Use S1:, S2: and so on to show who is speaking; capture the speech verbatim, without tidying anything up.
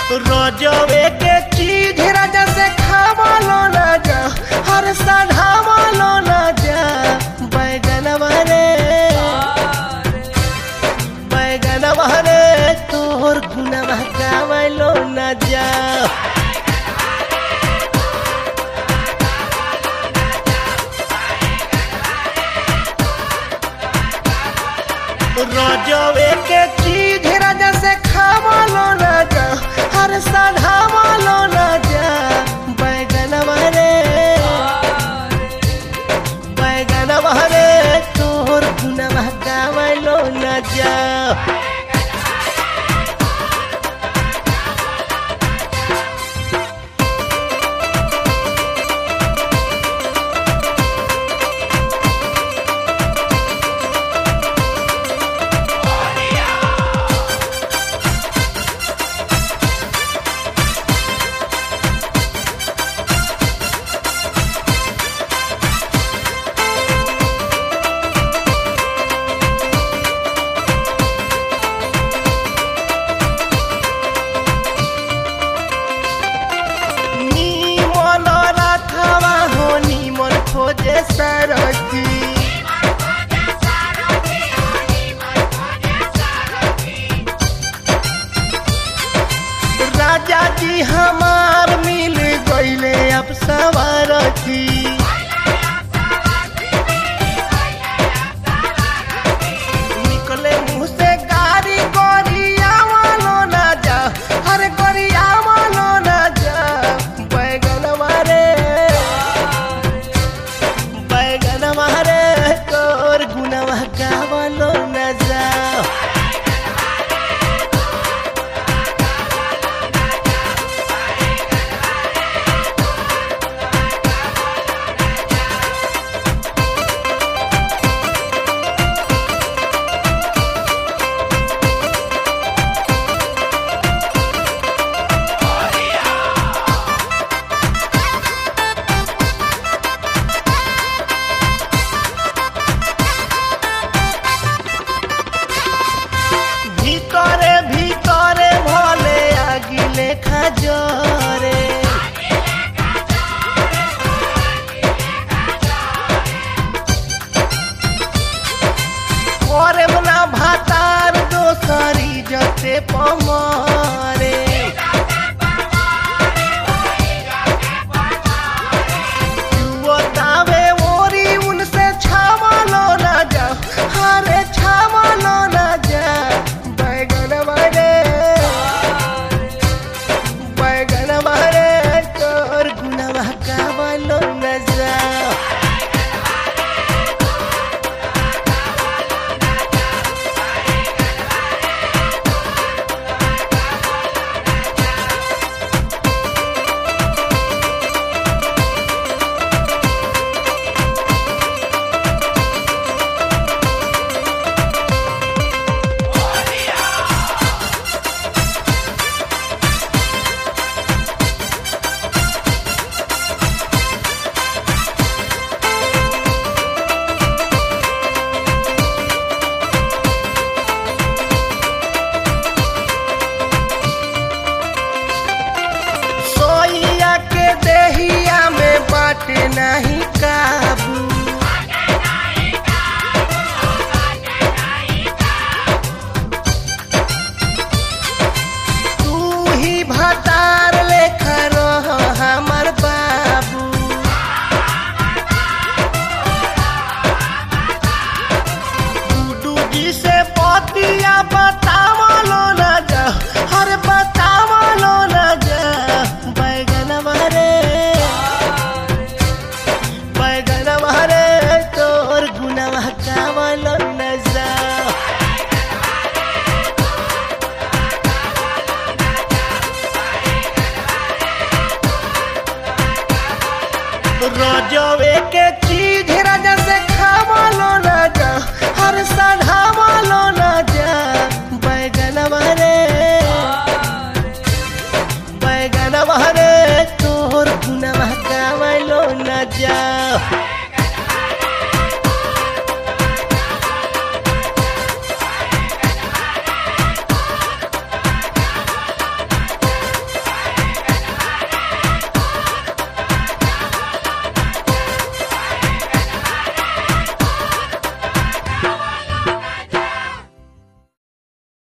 S1: रोजवे के चीज राजा से खावलो ना जा, हर सधावलो ना जा। बैगनवा रे बैगनवा रे तोर गुनवा गावलो ना जा। रोजवे के चीज राजा से खावलो ना जा, हर सधावलो ना जा। बैगनवा रे बैगनवा रे तोर गुनवा गावलो ना जा। खोजे सारथी राजा जी हमार मिल गईले अब सवारथी। निकले मुँह से गाड़ी गोरियावलो ना जा, हर गोरियावलो ना जा। बैगनवा रे बैगनवा रे तोर गुनवा गावलो ना जा। भीतरे भीतरे भले आगिले खजरे, करे ना भातार दोसरी जते पमारे। जुवतावे ओरी उनसे छावलो ना जा, हरे छावलो ना जा। बैगनवा रे बैगनवा रे तोर गुनवा गावलो ना जा। सोइया के देहिया में बाटे नहीं काबू, तू ही भतार लेखा रह हमर बाबू। गुड्डू जी से पतिया बतावलो ना जा, हर बतावलो ना जा। बैगनवा रे बैगनवा रे तोर गुनवा गावलो ना जा। रोजवे के चीज राजा से खावलो ना जा, हर सधावलो ना जा। बैगनवा रे बैगनवा रे तोर गुनवा गावलो ना जा।